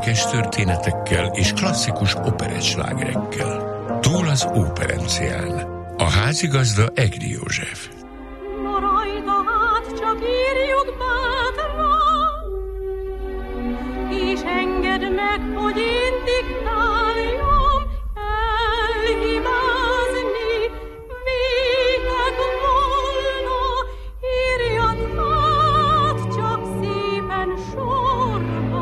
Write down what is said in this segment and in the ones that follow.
érdekes történetekkel és klasszikus operettslágerekkel. Túl az óperencián. A házigazda Egri József. Na rajta hát csak írjuk bátran, és engedd meg, hogy én diktáljam, elhibázni vétek volna, írjad hát csak szépen sorba.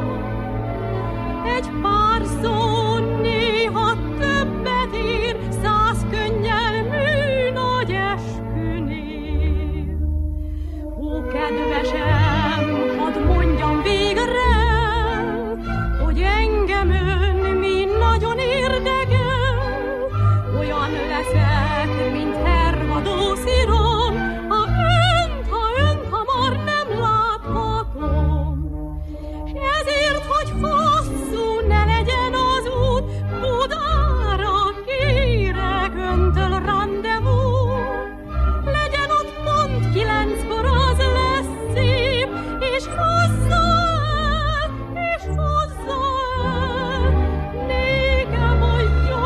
Egy pár szó néha többet ír, 100 könnyelmű nagy eskünél. Ó, kedvesem, hadd mondjam végre, hogy engem ön mi nagyon érdekel. Olyan leszek, mint hervadó szirom, ha önt hamar nem láthatom. S ezért, hogy hosszú ne legyen az út, Budára kérek öntől rendezvú. Legyen ott pont 9-kor, az lesz szép, és hozza el, nékem a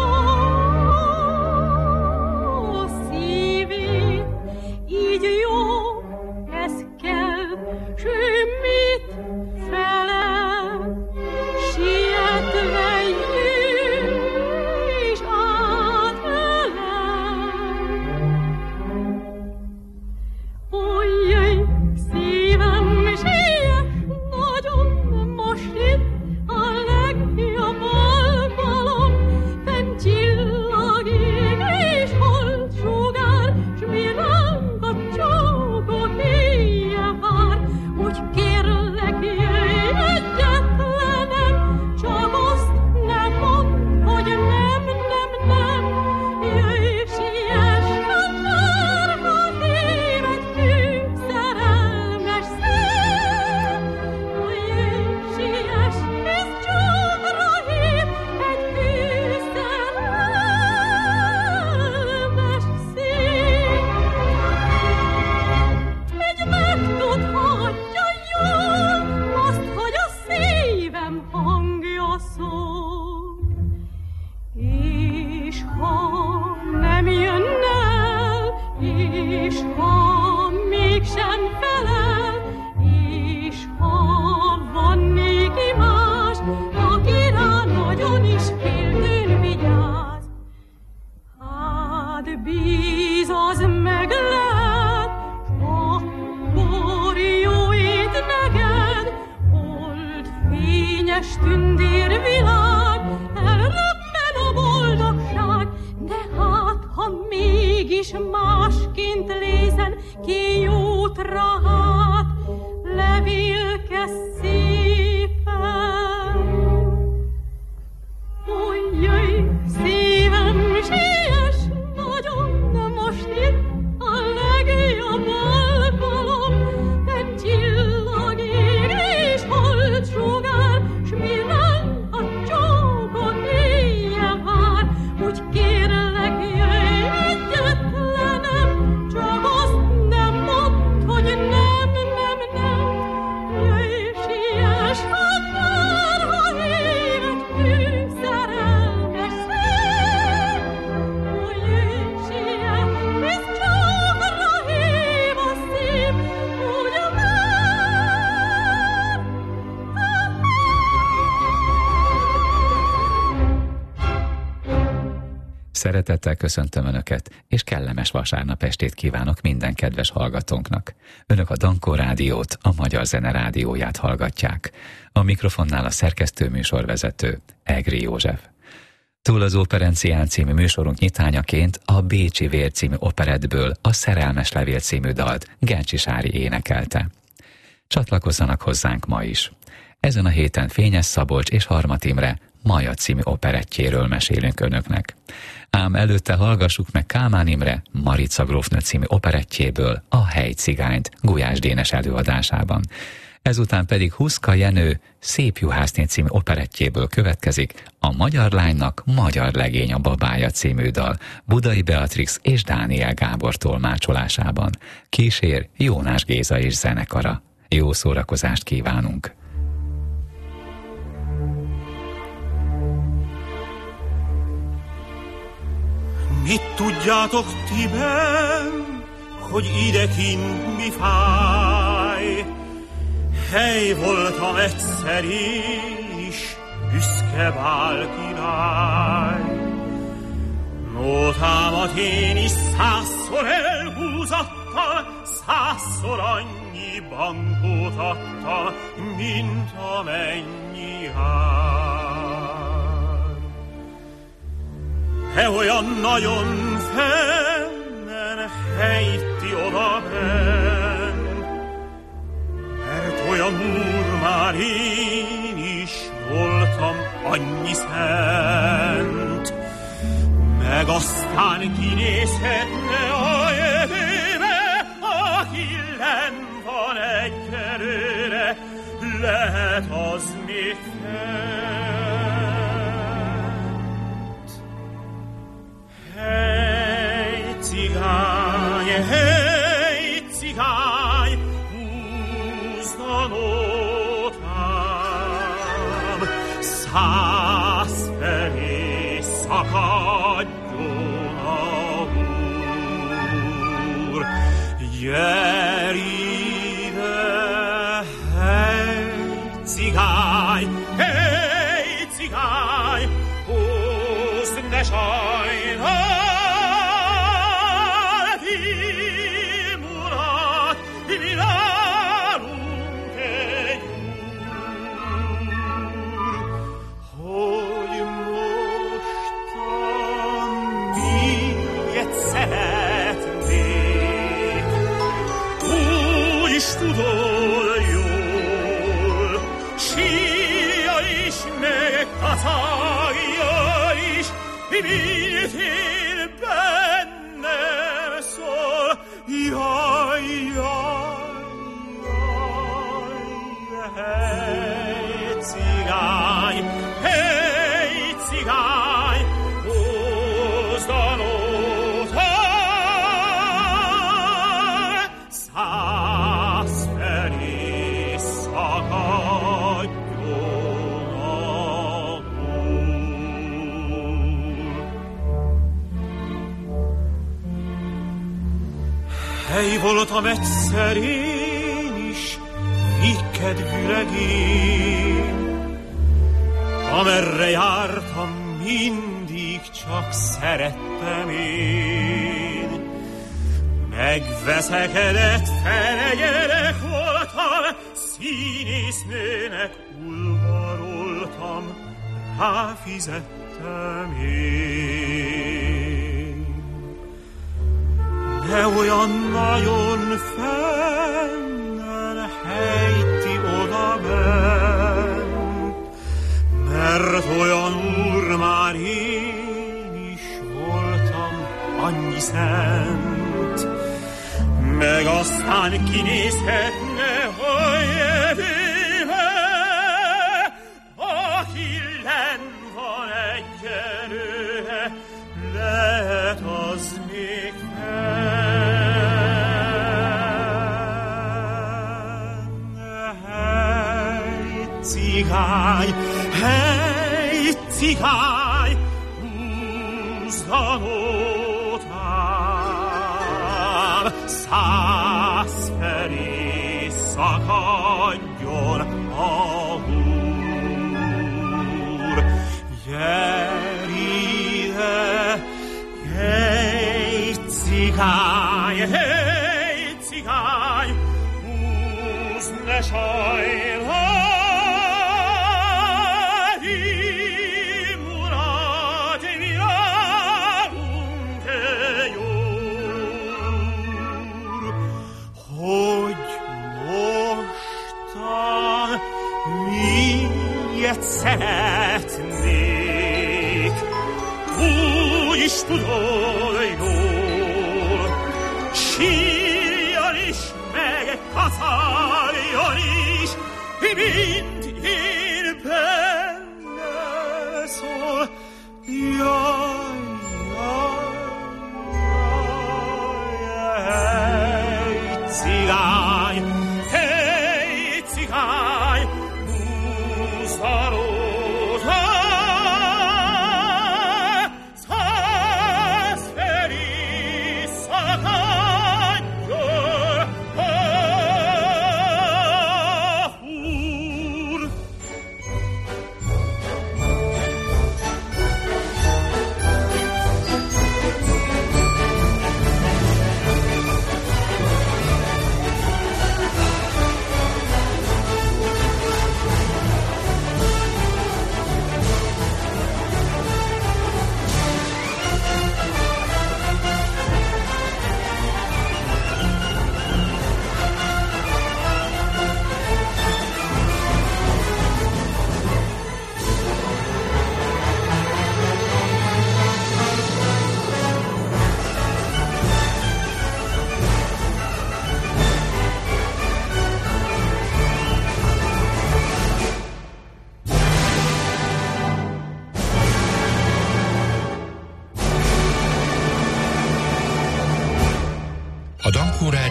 jó szívét. Így jó, ez kell, s ő mit felel, sietve jön, és átölel. Ojjaj, szívem siet, nagyon most itt a legjobb alkalom, fenn csillagég és holdsugár, s mi ránk a csókok éjjel vár. Úgy kérlek, jöjj egyetlenem, csak azt nem mondd, hogy nem, jöjj, siess már, ha híved hű szerelmes szem. Jöjj, siess, hisz csókra hív egy hű szerelmes szív. Egy megtudhatja jól azt, hogy a szívem hangja szól. És ha nem jön el, és ha mégsem felel, és ha van néki más, aki rá nagyon is féltőn vigyáz, hát bíz, az meg lehet, akkor jó ét neked, old fényes tündérvilág, elröppen a boldogság, de hát, ha mégis másként lézen ki jótra, hát levélke szépen. Ojjaj, szívem, siess nagyon, most itt a legjobb alkalom, fenn csillagég és holdsugár, s mi ránk a csókok éjjel vár. Úgy kérlek, jöjj egyetlenem, csak azt nem mondd, hogy nem, jöjj, siess, hát már, ha híved hű szerelmes szem. Ó, jöjj, siess, hisz csókra hív a szív, úgy a Szeretettel köszöntöm Önöket, és kellemes vasárnap estét kívánok minden kedves hallgatónknak. Önök a Dankó Rádiót, a Magyar Zene Rádióját hallgatják. A mikrofonnál a szerkesztő műsorvezető, Egri József. Túl az óperencián című műsorunk nyitányaként a Bécsi Vér című operettből a Szerelmes levél című dalt Gencsi Sári énekelte. Csatlakozzanak hozzánk ma is. Ezen a héten Fényes Szabolcs és Harmat Imre Maja című operettjéről mesélünk Önöknek. Ám előtte hallgassuk meg Kálmán Imre Marica grófnő című operettjéből a Helycigányt Gulyás Dénes előadásában. Ezután pedig Huszka Jenő Szép juhászné című operettjéből következik a Magyar lánynak magyar legény a babája című dal Budai Beatrix és Dániel Gábor tolmácsolásában. Kísér Jónás Géza és zenekara. Jó szórakozást kívánunk! Mit tudjátok tiben, hogy idekint mi fáj? Hely voltam egyszer is, büszke bál király. Nótámat én is 100-szor elhúzattam, 100-szor annyi bankot adtam, mint amennyi ár. He olyan nagyon fennen, helytti odabenn, mert olyan úr már én is voltam annyi szent. Meg aztán kinézhetne a jövőbe, aki lenn van egy kerőre, lehet az még fent. Hey, cigány, húzd a nótám, 100 felé szakadjon a úr. Gyere ide, hey, cigány, húzd, ne sajnálj, mi nálunk egy úr, hogy mostan miért szeretnék, úgy is tudod jól, síja is, meg kacagja is, miért én bennem szól, jaj, hey, cigány, húzd a nótát, 100 felé szakadjon a úr. Hely voltam egyszer én is, kedvű legény, amerre jártam, mindig csak szerettem én. Megveszekedett felegyelek voltam, színésznőnek udvaroltam, ráfizettem én. De olyan nagyon fennen helytti odabenn, mert olyan úr már én is voltam annyi szent. Meg aztán kinézhetne a jövőbe, aki lenn van egy erőre, lehet az még cigány, húzd a nótám, 100 felé szakadjon a úr. Gyere ide, hey, cigány, húzd, ne sajnálj, szeretnék, úgy is tudod jól, sírjon is, meg kacagjon is, mint én benne szól, jaj, cigány, húzd a nótát, 100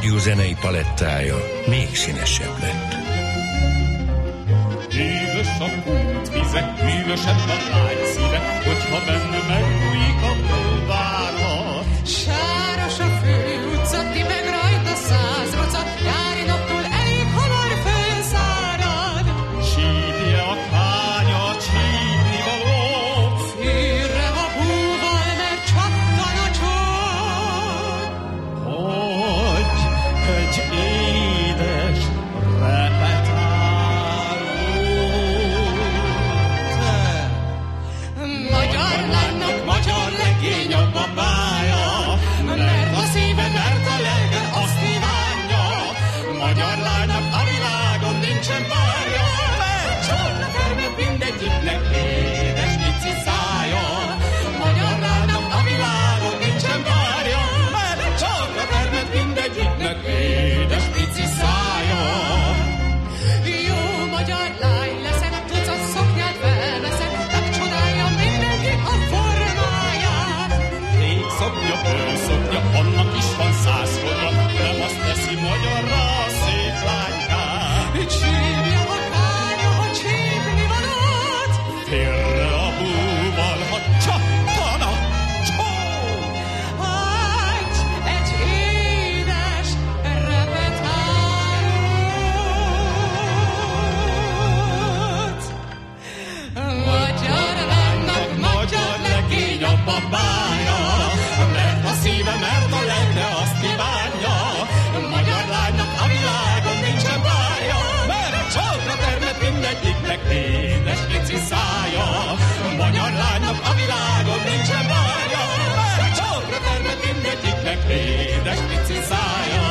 rádió zenei palettája még színesebb lett. Hűvös a kút vize, hűvösebb a lány szíve, hogyha benne megbújik a fölvárat. Sáros a főutca, ti meg rajta 100 roca, nyári naptól elég hamar fölszárad. Csípje a kánya, csípni való, Fűrre a búval, mert csattan a csor. hogy egy édes repetáló. Magyar lánynak magyar legény a babája, mert a szíve, mert a lelke azt kívánja. Magyar lánynak a világon nincsen párja, mert csókra termet mindegyiknek édes pici szája. Magyar lánynak a világon nincsen párja, mert csókra termet mindegyiknek édes pici szája. Jó magyar lány leszek, tucat szoknyát felveszek, megcsodálja mindenki a formáját. Rég szoknya, bőszoknya, annak is van 100 forra, nem azt teszi magyarra a szép lánykát. Csípje a kánya, ha csípni valót, Félre a búval, ha csattan a csó. hagyj egy édes repetálót. Magyar lánynak magyar legény a babája, mert a szíve, mert a lelke azt kívánja. Magyar lánynak a világon nincsen párja, mert csókra termet mindegyiknek édes pici szája. Magyar lánynak a világon nincsen párja, mert csókra termet mindegyiknek édes pici szája.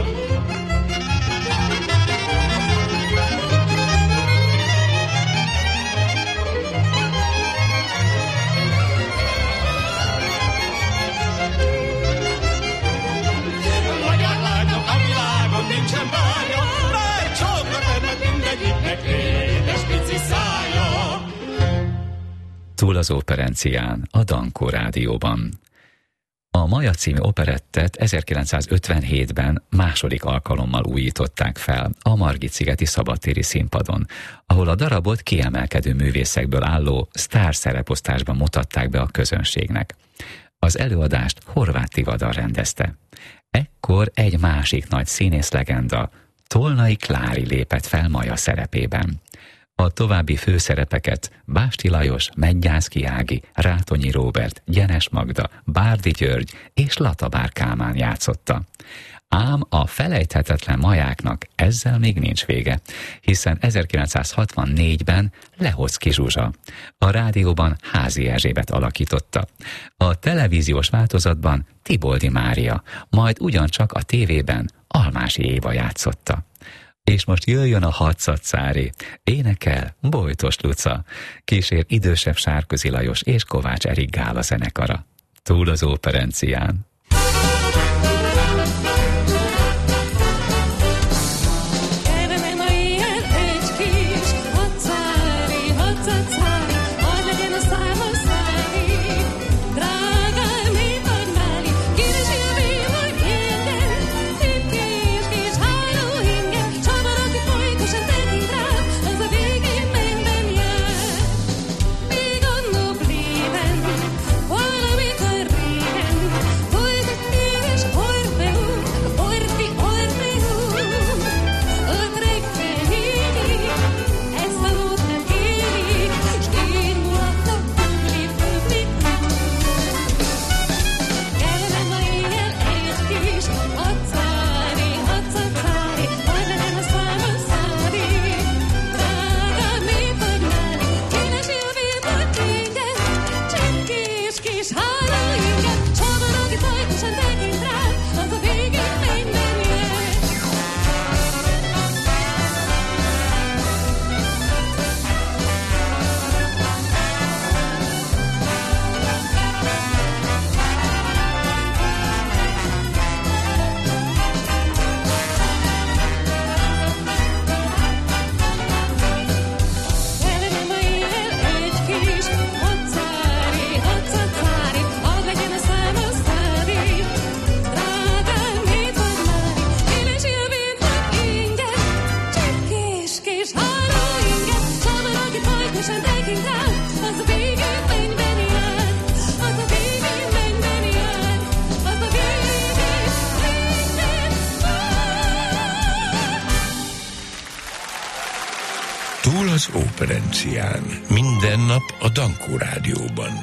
Magyar lánynak a világon nincsen párja, mert csókra termet mindegyiknek édes pici szája. Túl az operencián, a Dankó Rádióban. A Maja című operettet 1957-ben második alkalommal újították fel a Margit-szigeti szabadtéri színpadon, ahol a darabot kiemelkedő művészekből álló sztárszereposztásban mutatták be a közönségnek. Az előadást Horváth Tivadar rendezte. Ekkor egy másik nagy színész legenda, Tolnai Klári lépett fel Maja szerepében. A további főszerepeket Básti Lajos, Medgyászki Ági, Rátonyi Róbert, Gyenes Magda, Bárdi György és Latabár Kálmán játszotta. Ám a felejthetetlen Majáknak ezzel még nincs vége, hiszen 1964-ben Lehoczky Zsuzsa a rádióban Házi Erzsébet alakította. A televíziós változatban Tiboldi Mária, majd ugyancsak a tévében Almási Éva játszotta. És most jöjjön a Hadszatszári, énekel Bojtos Luca, kísér idősebb Sárközi Lajos és Kovács Erik Gála zenekara. Túl az operencián. Valamikor régen Túl az Óperencián. Minden nap a Dankó Rádióban.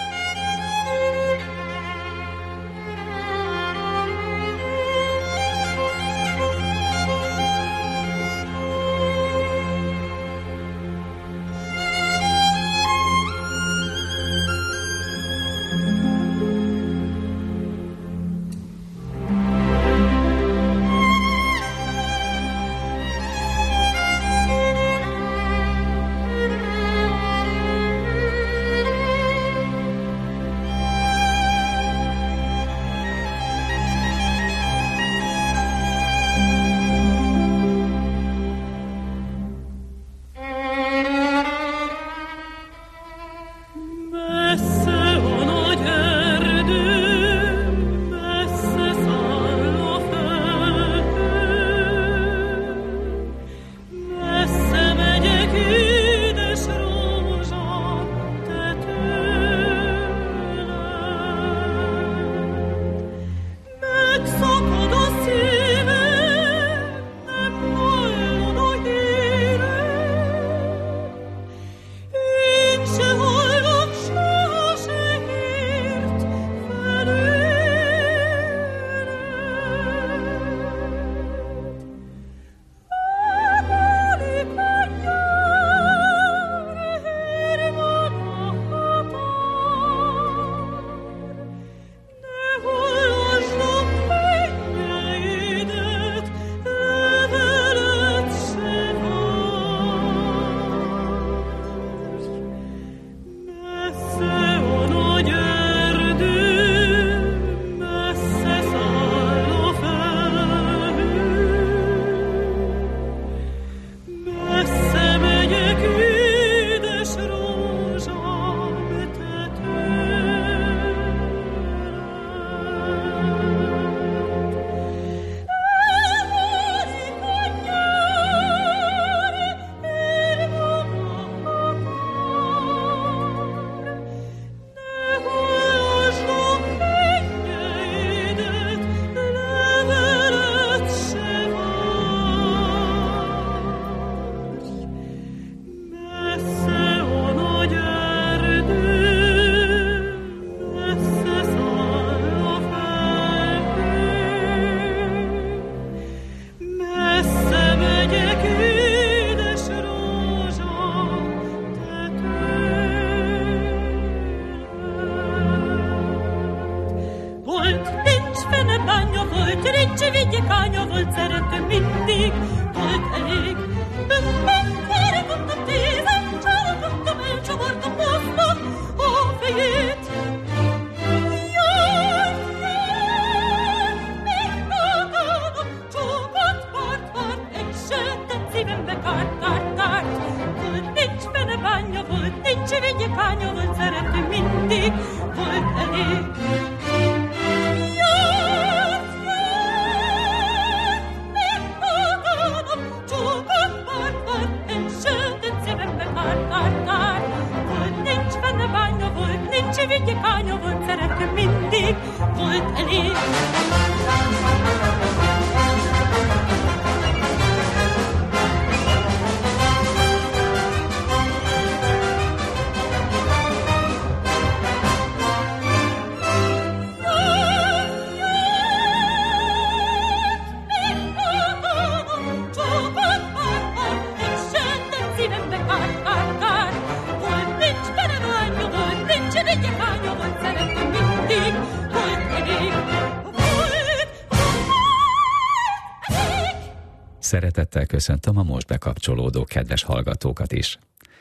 Szeretettel köszöntöm a most bekapcsolódó kedves hallgatókat is.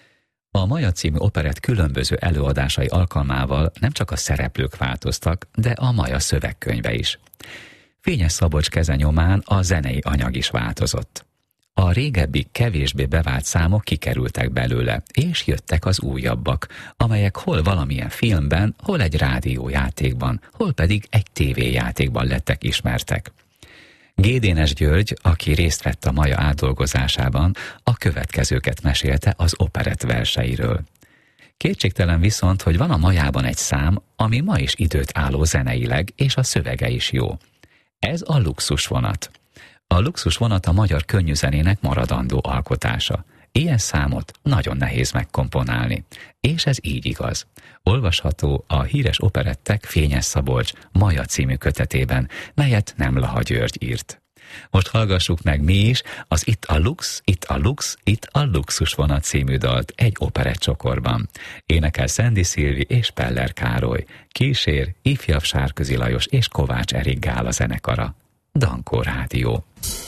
A Maja című operett különböző előadásai alkalmával nem csak a szereplők változtak, de a Maja szövegkönyve is. Fényes Szabolcs keze nyomán a zenei anyag is változott. A régebbi, kevésbé bevált számok kikerültek belőle, és jöttek az újabbak, amelyek hol valamilyen filmben, hol egy rádiójátékban, hol pedig egy tévéjátékban lettek ismertek. Gédénes György, aki részt vett a Maja átdolgozásában, a következőket mesélte az operett verseiről. Kétségtelen viszont, hogy van a Majában egy szám, ami ma is időt álló zeneileg, és a szövege is jó. Ez a Luxusvonat. A Luxusvonat a magyar könnyűzenének maradandó alkotása. Ilyen számot nagyon nehéz megkomponálni, és ez így igaz. Olvasható a híres operettek Fényes Szabolcs Maja című kötetében, melyet Nemlaha György írt. Most hallgassuk meg mi is az Itt a Lux, Itt a Lux, Itt a Luxusvonat című dalt egy operettcsokorban. Énekel Szendi Szilvi és Peller Károly, kísér ifjabb Sárközi Lajos és Kovács Erik Gála zenekara. Dankó Rádió.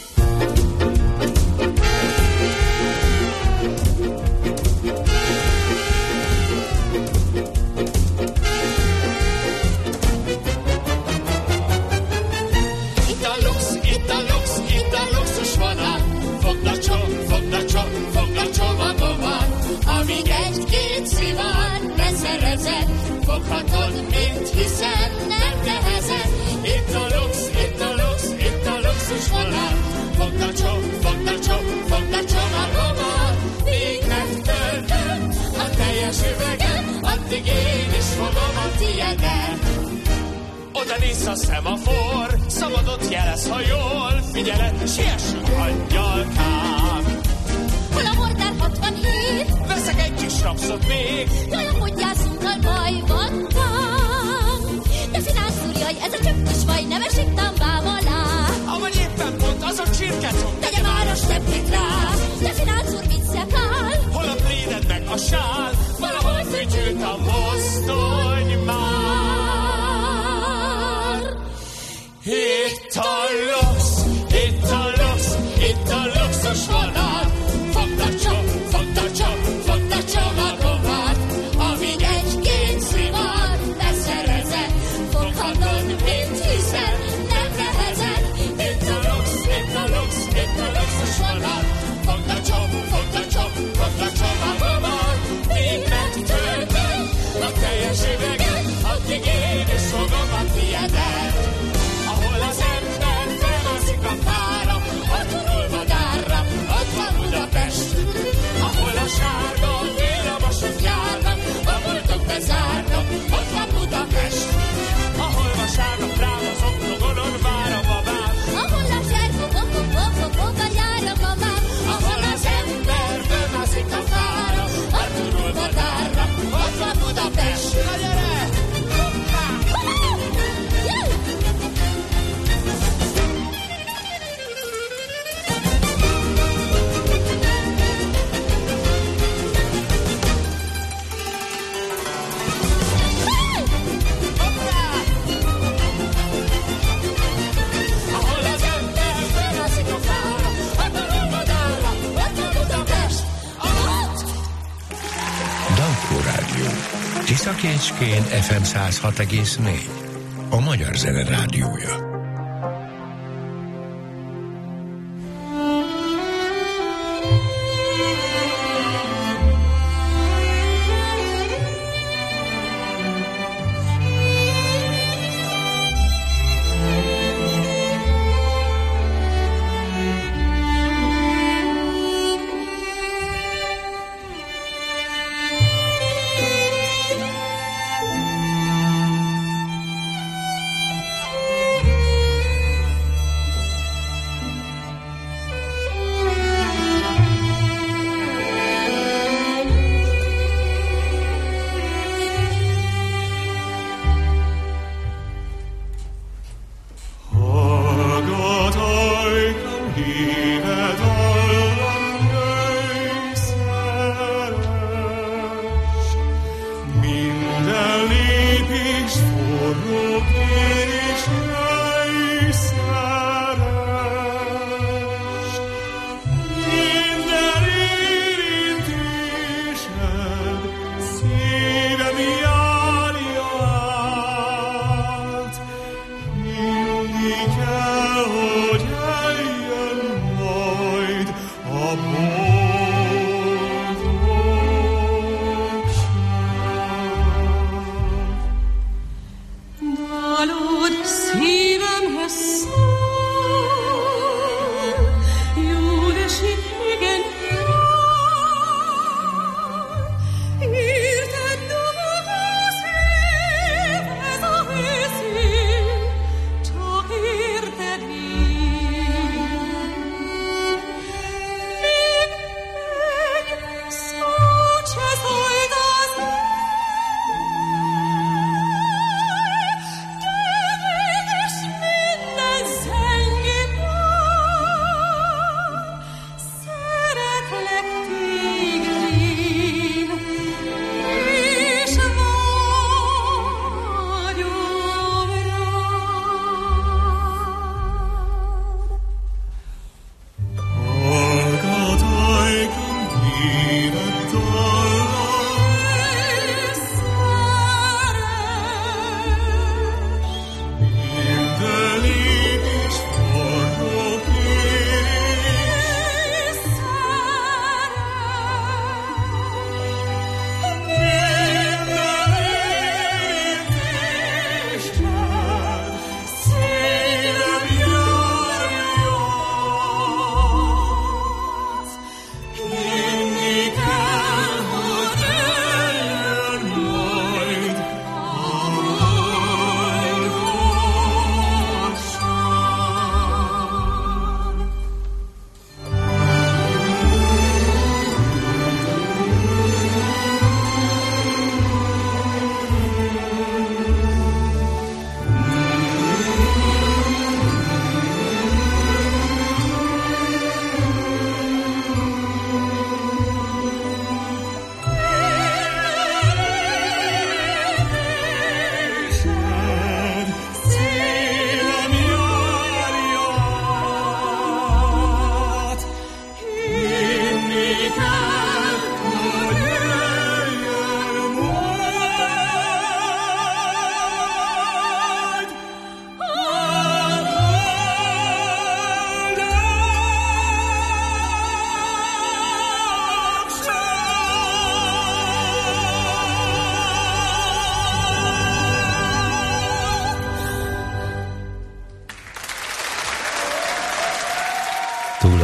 Foghatod, mint hiszen nem nehezed. Itt a lux, itt a lux, itt a luxus vonat. Fogd a csomagomat, míg megtöltöm a teljes üvegem, addig én is fogom a tiedet. Oda néz a szemafor, szabadot jelez, ha jól figyeled, siessünk, angyalkám. Hol a mordár 67? Veszek egy kis rapszot még. Jaj, a podgyászunkkal baj van tám. De finászúr, jaj, ez a csöppös vaj, nem esik tambám alá. Avagy éppen pont az a csirkecom, tegye már a steppit rá. De finászúr, mit szekál? hol a pléded meg a sál, valahol fütyült a mozdony már. Itt a lux, itt a lux, itt a luxus vonat. Fogd a csomagomat, amíg egy-két szivar leszerezed. Foghatod, mint hiszen nem nehezed. Itt a lux, itt a lux, itt a luxus vonat. Fogd a csomagomat, míg megtöltöm a teljes üveget, addig én is fogom a tiedet. Ahol az ember felmászik a fára, a turulvadárra, ott van Budapest. Ahol a sárga villamosok járnak, a boltok bezárnak, ott van Budapest. Ahol vasárnap rám az oktogonon vár a babám, Ahol a zserkó boba jár a babám. ahol az ember felmászik a fára, a turulvadárra, ott van Budapest. Na gyere! Ahol az ember felmászik a fára, a turulvadárra, ott van Budapest. Dankó Rádió. Tiszakécskén FM 106,4. A Magyar Zene Rádiója.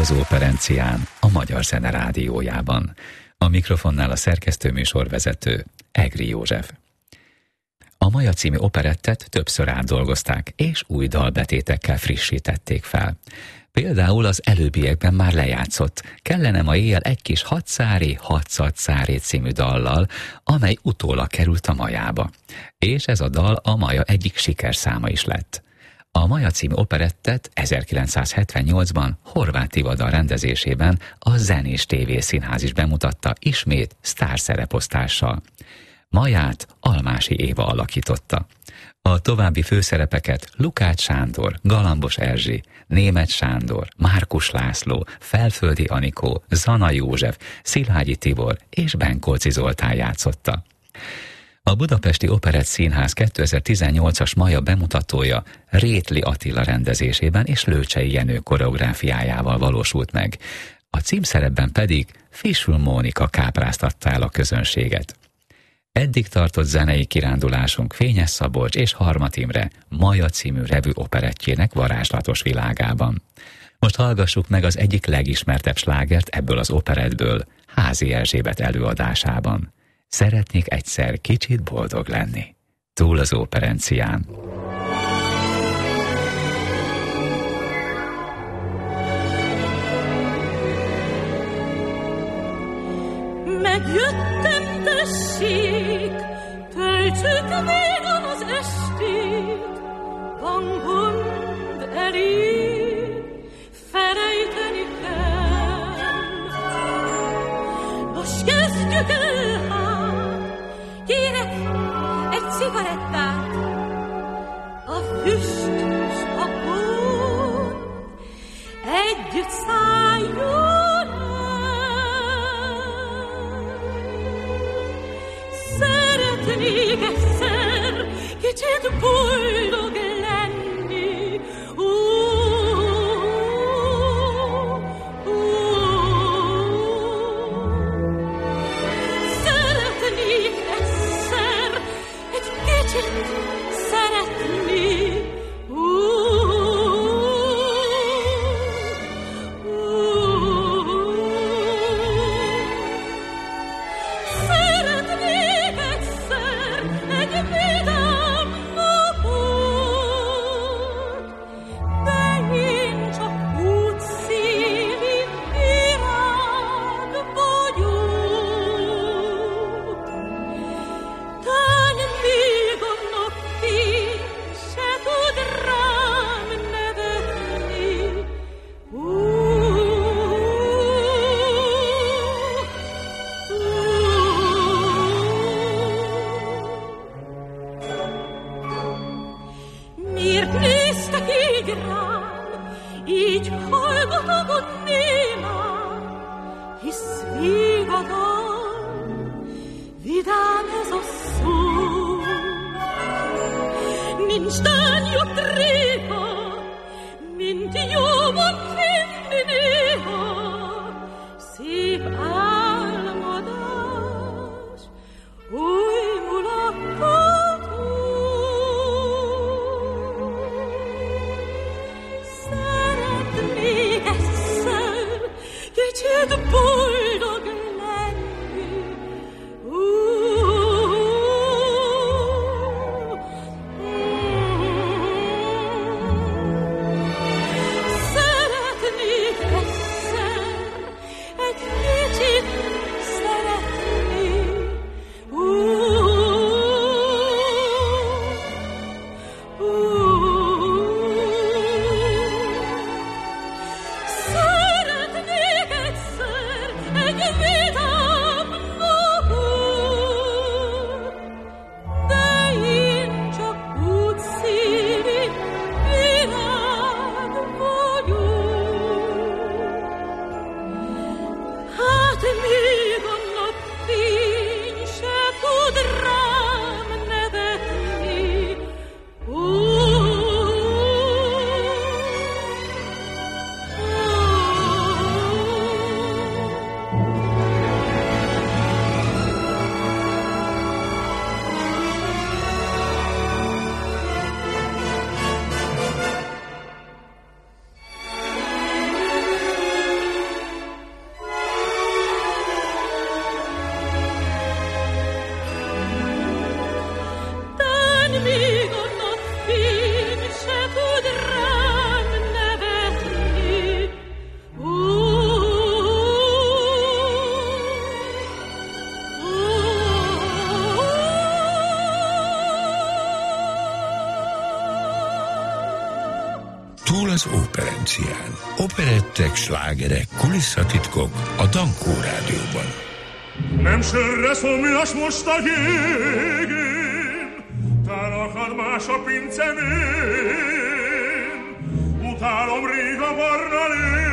az Operencián, a Magyar Zene Rádiójában. A mikrofonnál a szerkesztő-műsorvezető, Egri József. A Maja című operettet többször átdolgozták, és új dalbetétekkel frissítették fel. Például az előbbiekben már lejátszott Kellene ma éjjel egy kis hadszári, hadszadszári című dallal, amely utólag került a Majába. És ez a dal a Maja egyik sikerszáma is lett. A Maja című operettet 1978-ban Horváth Tivadar rendezésében a Zenés TV Színház is bemutatta ismét sztárszereposztással. Maját Almási Éva alakította. A további főszerepeket Lukács Sándor, Galambos Erzsi, Németh Sándor, Márkus László, Felföldi Anikó, Zana József, Szilágyi Tibor és Benkolci Zoltán játszotta. A Budapesti Operett Színház 2018-as Maja bemutatója Rétli Attila rendezésében és Lőcsei Jenő koreográfiájával valósult meg. A címszerepben pedig Fisül Mónika kápráztatta el a közönséget. Eddig tartott zenei kirándulásunk Fényes Szabolcs és Harmat Imre Maja című revű operettjének varázslatos világában. Most hallgassuk meg az egyik legismertebb slágert ebből az operettből, Házi Erzsébet előadásában. Szeretnék egyszer kicsit boldog lenni. Túl az Operencián. Megjöttem, tessék, töltsük végig az estét, van gond elég, felejteni kell. Most kezdjük el, kérek egy cigarettát, a füst s a gond együtt szálljon el. Szeretnék egyszer kicsit boldog lenni, szeretnék egyszer egy kicsit szeretni. Szeretnék egyszer egy vidám napot, de én csak útszéli virág vagyok. Tán még a napfény se tud rám nevetni. Miért néztek így rám, így hallgatod némán, hisz vigadal, vidám ez a szó. Nincs tán jobb tréfa, mint jóban finni néha, szép álmodás, új mulattató. Szeretnék egyszer kicsit boldog lenni. Szeretnék egyszer egy kicsit szeretni. Szeretnék egyszer egy vidám napot, de én csak útszéli virág vagyok. Hát még a napfény se tud rám nevetni. az Operencián. Operettek, slágerek, kulisszatitkok a Dankó Rádióban. Nem sörre szomjas most a jégén, tán akad más a pincemén, utálom rég a barna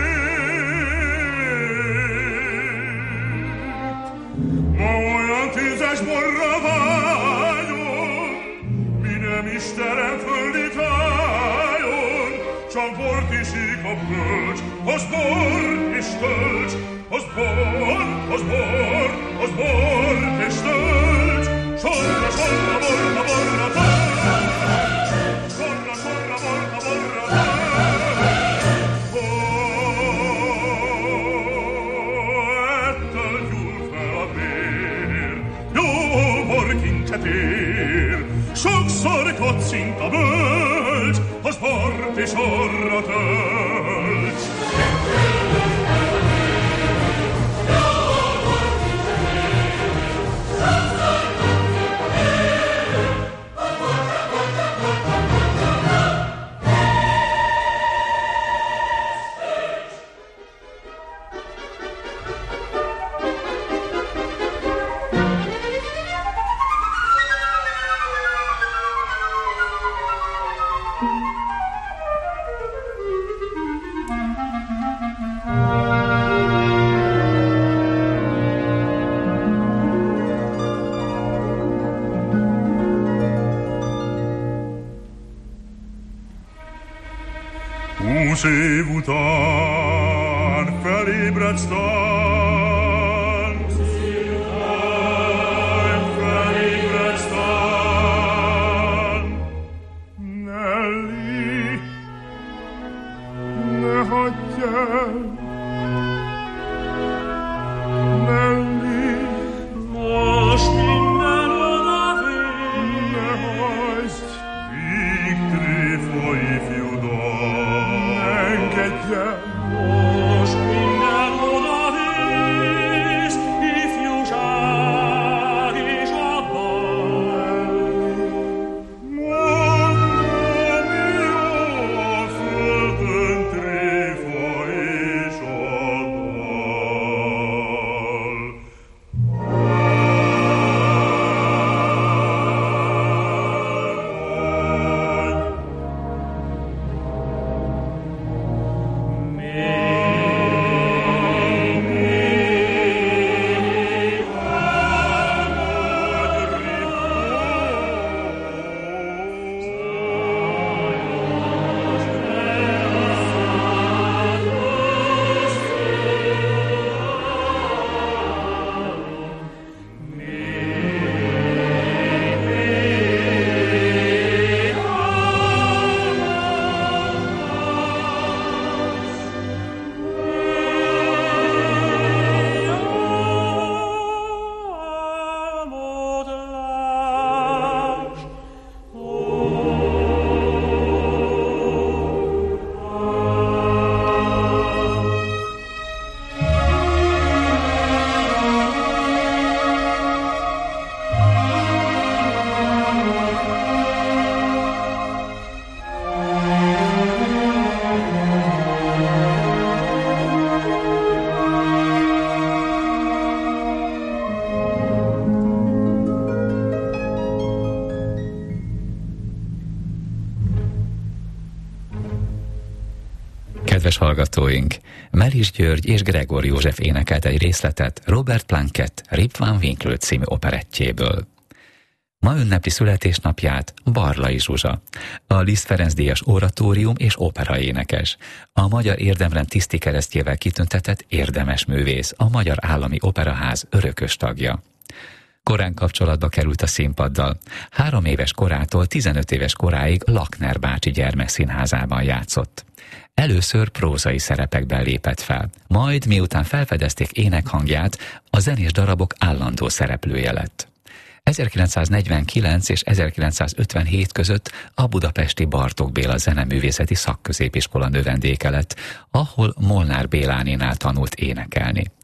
lét. Ma olyan tűzes borra vágyom, mi nem Istenem földi tájon, csak bort is íg a bölcs, hoz bor és tölcs, hoz bor és tölcs, sorra, sorra, borra, borra, tölcs, sorra, sorra, borra, borra, tölcs. Ettől gyúl fel a vér, jó borkincset ér, sokszor kocint a bölcs, hoz bort és sorra tölcs. Év után felébredsz tán, felébredsz tán. Nelly, ne hagyj el, Nelly, most minden odavér, ne hagyd, Vigtréfa ifjú dal, engedje, most minden odavész, ifjúság és a bal. Mondom, jó a földön tréfa és a dal. Kedves hallgatóink, Melis György és Gregor József énekelt egy részletet Robert Plunkett Rip Van Winkle című operettjéből. Ma ünnepli születésnapját Barlai Zsuzsa, a Liszt Ferenc díjas oratórium és operaénekes, a Magyar Érdemrend tisztikeresztjével kitüntetett érdemes művész, a Magyar Állami Operaház örökös tagja. Korán kapcsolatba került a színpaddal. 3 éves korától 15 éves koráig Lakner bácsi gyermekszínházában játszott. Először prózai szerepekben lépett fel, majd miután felfedezték énekhangját, a zenés darabok állandó szereplője lett. 1949 és 1957 között a budapesti Bartók Béla Zeneművészeti Szakközépiskola növendéke lett, ahol Molnár Bélánénál tanult énekelni.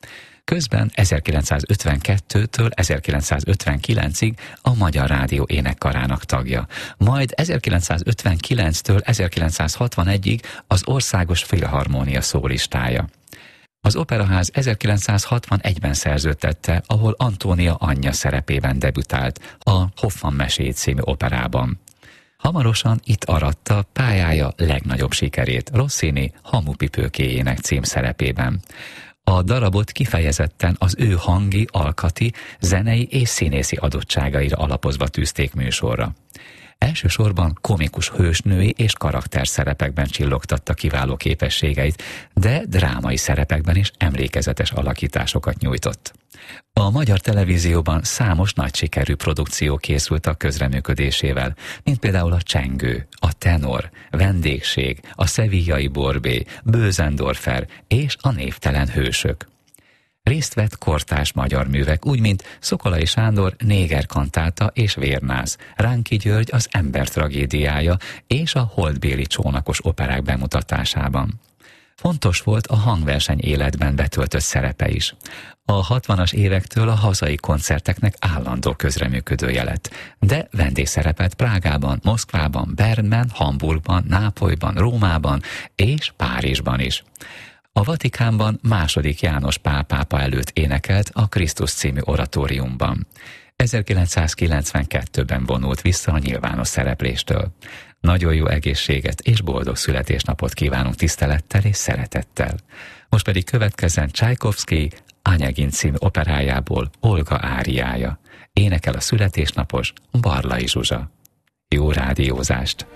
Közben 1952-től 1959-ig a Magyar Rádió énekkarának tagja, majd 1959-től 1961-ig az Országos Filharmónia szólistája. Az Operaház 1961-ben szerződtette, ahol Antónia anyja szerepében debütált a Hoffmann meséit című operában. Hamarosan itt aratta pályája legnagyobb sikerét Rossini Hamupipőkéjének címszerepében. A darabot kifejezetten az ő hangi, alkati, zenei és színészi adottságaira alapozva tűzték műsorra. Elsősorban komikus hősnői és karakterszerepekben csillogtatta kiváló képességeit, de drámai szerepekben is emlékezetes alakításokat nyújtott. A magyar televízióban számos nagy sikerű produkció készült a közreműködésével, mint például a Csengő, a Tenor, Vendégség, a Szevillai Borbé, Bösendorfer és a Névtelen hősök. Részt vett kortárs magyar művek, úgy mint Szokolai Sándor Négerkantáta és Vérnáz, Ránki György az Ember tragédiája és a Holdbéli csónakos operák bemutatásában. Fontos volt a hangverseny életben betöltött szerepe is. A 60-as évektől a hazai koncerteknek állandó közreműködője lett, de vendégszerepet Prágában, Moszkvában, Bernben, Hamburgban, Nápolyban, Rómában és Párizsban is. A Vatikánban II. János Pál pápa előtt énekelt a Krisztus című oratóriumban. 1992-ben vonult vissza a nyilvános szerepléstől. Nagyon jó egészséget és boldog születésnapot kívánunk tisztelettel és szeretettel. Most pedig következzen Csajkovszky Anyagin című operájából Olga áriája. Énekel a születésnapos Barlai Zsuzsa. Jó rádiózást!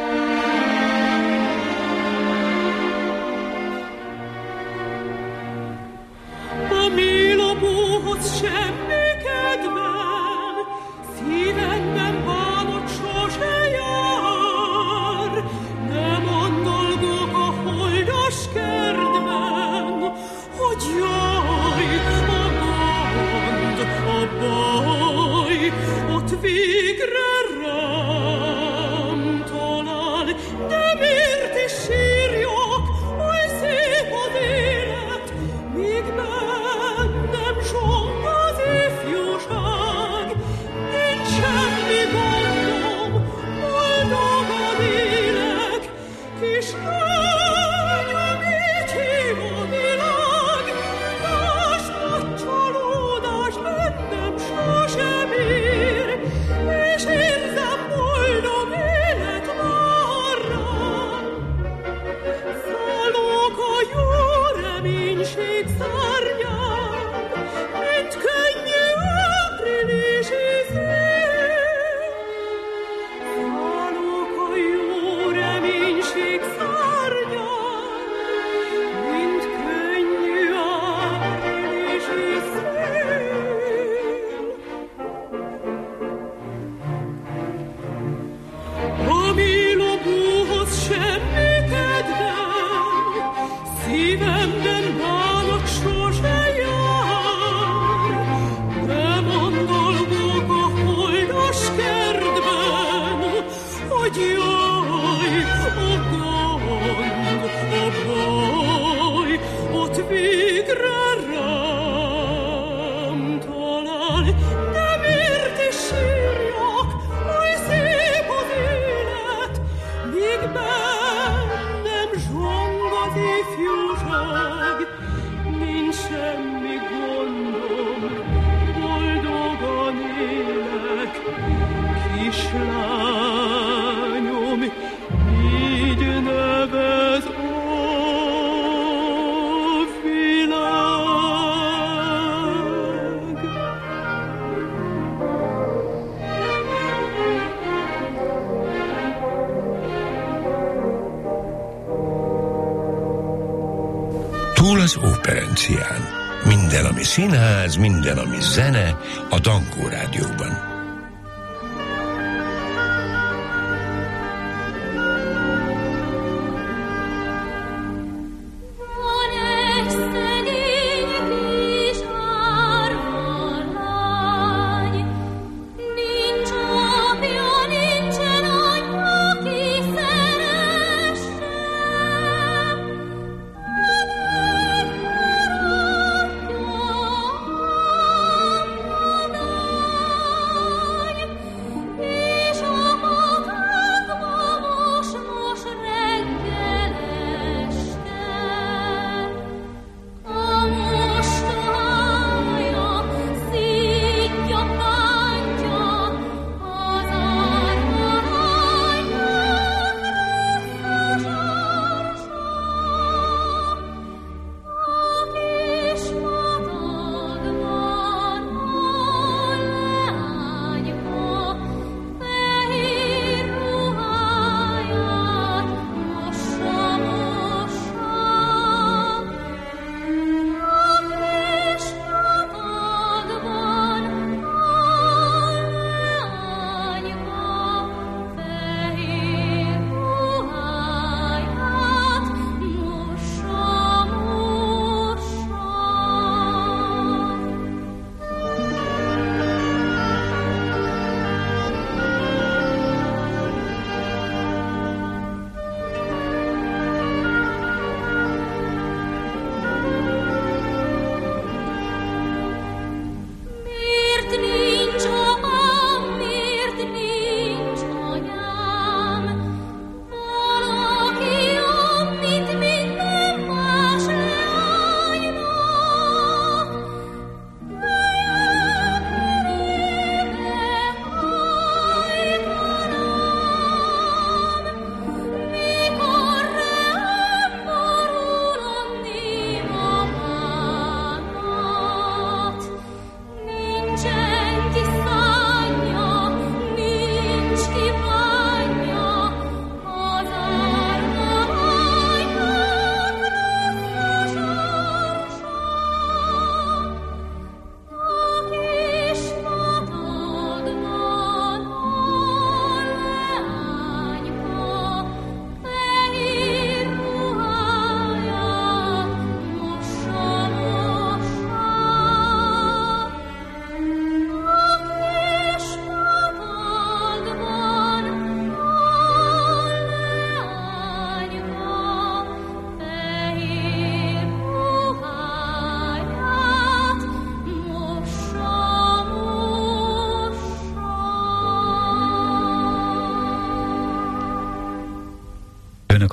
Semmi kedvem, szívemben bánat sose jár, nem andalgok a holdas kertben, hogy jaj, a gond, a baj, ott végre rám talál, de miért is sírjak, oly szép az élet, míg bennem zsong. Semmi gondom, boldogan élek, kis lányom, így hív a világ, más nagy csalódás bennem sosem ér, és érzem boldog élet vár rám. Szállok a jó reménység szárnyán, mint könnyű áprilisi szél. Szívemben bánat sose jár, nem andalgok a holdas kertben, hogy jaj, a gond, a baj, ott végre rám talál, de miért is sírjak, oly szép az élet, míg bennem zsong az ifjúság, nincs semmi gondom, boldogan élek, kislányom, így nevez a világ. Túl az Óperencián. Minden, ami színház, minden, ami zene, a Dankó Rádióban. Oh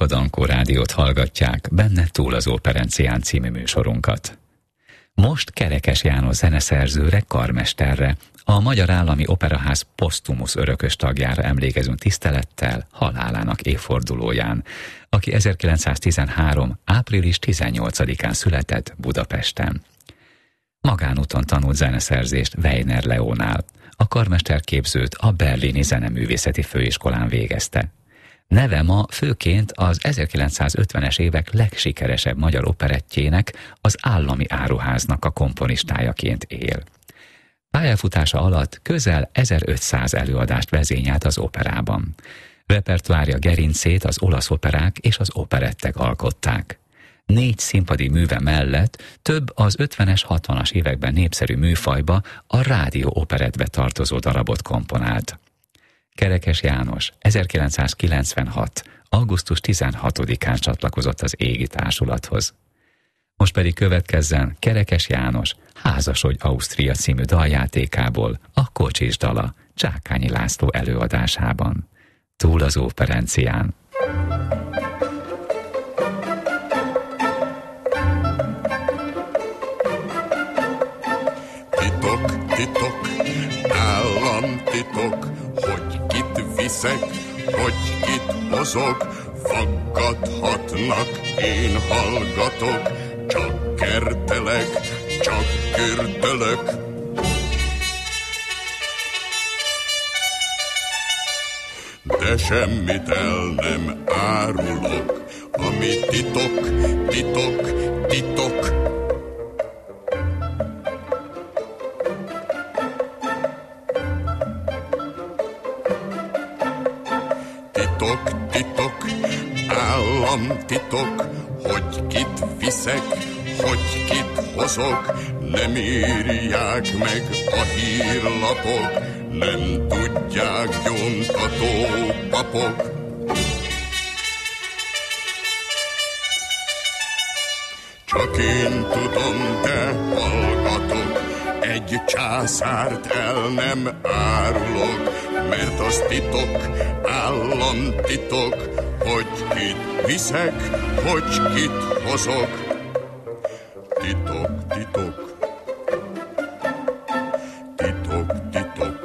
a Dankó Rádiót hallgatják, benne Túl az Óperencián című műsorunkat. Most Kerekes János zeneszerzőre, karmesterre, a Magyar Állami Operaház posztumusz örökös tagjára emlékezünk tisztelettel halálának évfordulóján, aki 1913. április 18-án született Budapesten. Magánúton tanult zeneszerzést Weiner Leónál, a karmesterképzőt a Berlini Zeneművészeti Főiskolán végezte. Neve ma főként az 1950-es évek legsikeresebb magyar operettjének, az Állami Áruháznak a komponistájaként él. Pályafutása alatt közel 1500 előadást vezényelt az operában. Repertoárja gerincét az olasz operák és az operettek alkották. 4 színpadi műve mellett több az 50-es, 60-as években népszerű műfajba, a rádió operettbe tartozó darabot komponált. Kerekes János 1996. augusztus 16-án csatlakozott az Égi Társulathoz. Most pedig következzen Kerekes János Házasodj Ausztria című daljátékából a Kocsis dala Csákányi László előadásában. Túl az Óperencián. Titok, titok, államtitok, hogy kit viszek, hogy kit hozok, faggathatnak, én hallgatok, csak kertelek, csak kürdölök. De semmit el nem árulok, ami titok, titok, titok. Titok, titok, államtitok, hogy kit viszek, hogy kit hozok, nem írják meg a hírlapok, nem tudják gyóntató papok. Csak én tudom, te hallgatok, egy császárt el nem árulok, mert az titok, államtitok, hogy kit viszek, hogy kit hozok. Titok, titok, titok, titok,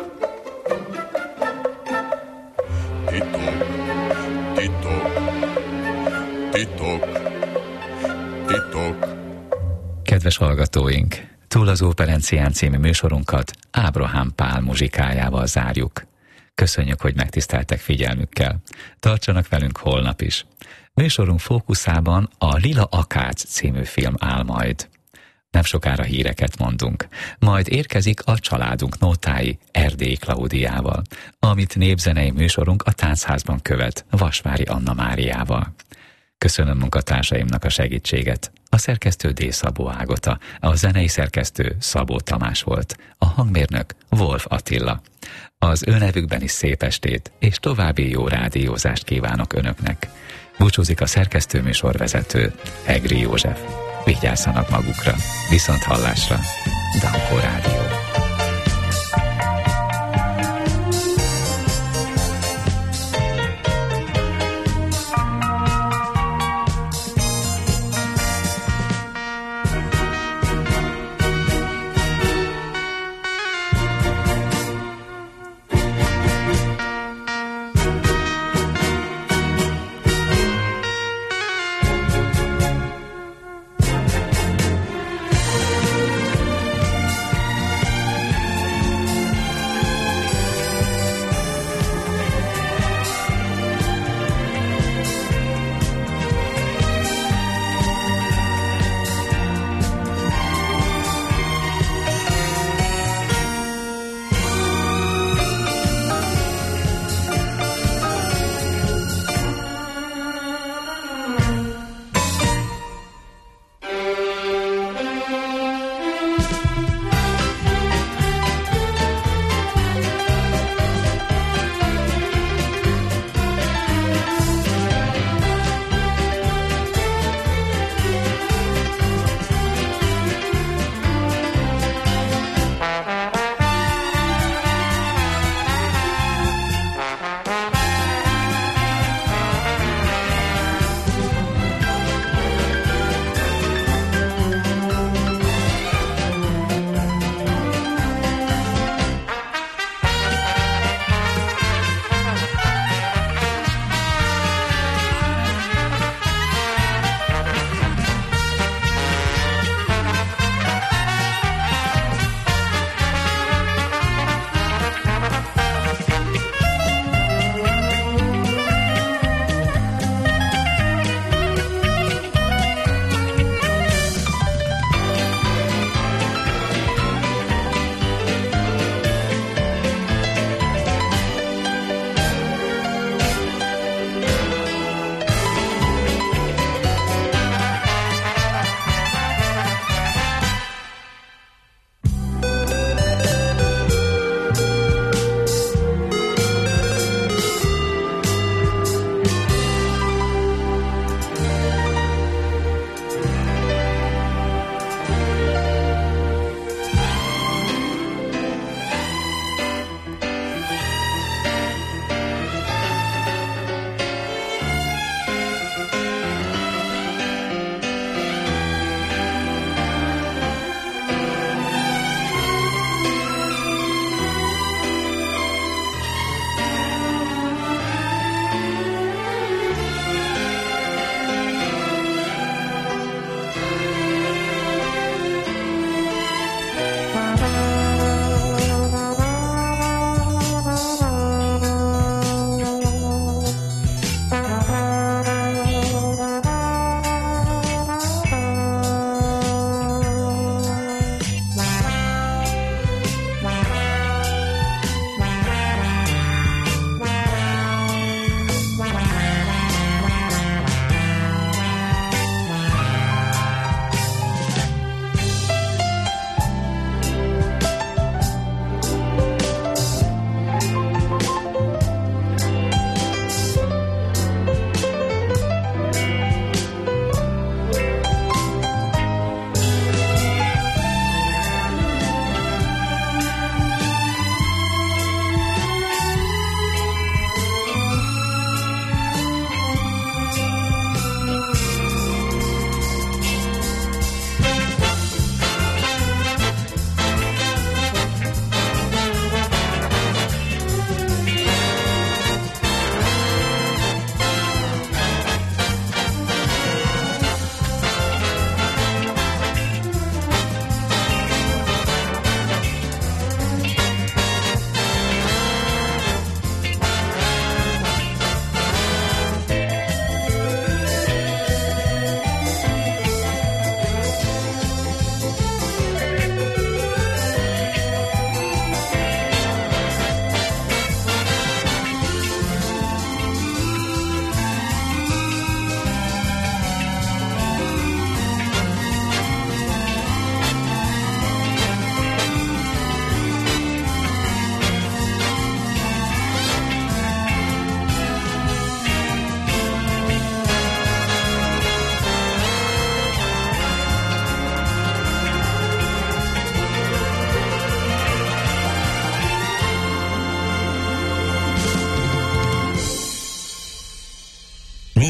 titok, titok, titok, titok. Kedves hallgatóink, Túl az Óperencián című műsorunkat Ábrahám Pál muzsikájával zárjuk. Köszönjük, hogy megtiszteltek figyelmükkel. Tartsanak velünk holnap is. Műsorunk fókuszában a Lila Akác című film áll majd. Nem sokára híreket mondunk. Majd érkezik a családunk nótái Erdélyi Klaudiával, amit népzenei műsorunk a Táncházban követ Vasvári Anna Máriával. Köszönöm munkatársaimnak a segítséget. A szerkesztő D. Szabó Ágota, a zenei szerkesztő Szabó Tamás volt, a hangmérnök Wolf Attila. Az ő nevükben is szép estét és további jó rádiózást kívánok önöknek. Búcsúzik a szerkesztő műsorvezető Egri József. Vigyázzanak magukra, viszont hallásra. Dankó Rádió.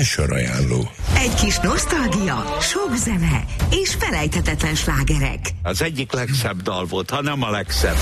Műsorajánló. Egy kis nosztalgia, sok zene és felejthetetlen slágerek. Az egyik legszebb dal volt, ha nem a legszebb.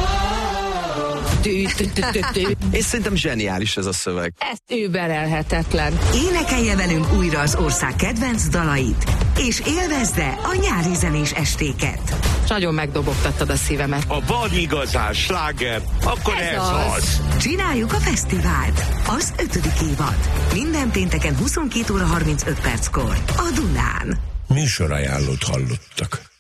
És szerintem zseniális ez a szöveg. Ez überelhetetlen. Énekelje velünk újra az ország kedvenc dalait, és élvezze a nyári zenés estéket. Nagyon megdobogtattad a szívemet. Ha van igazán sláger, akkor ez az. Csináljuk a fesztivált, az 5. évad. Minden pénteken 22 óra 35 perckor a Dunán. Műsorajánlót hallottak.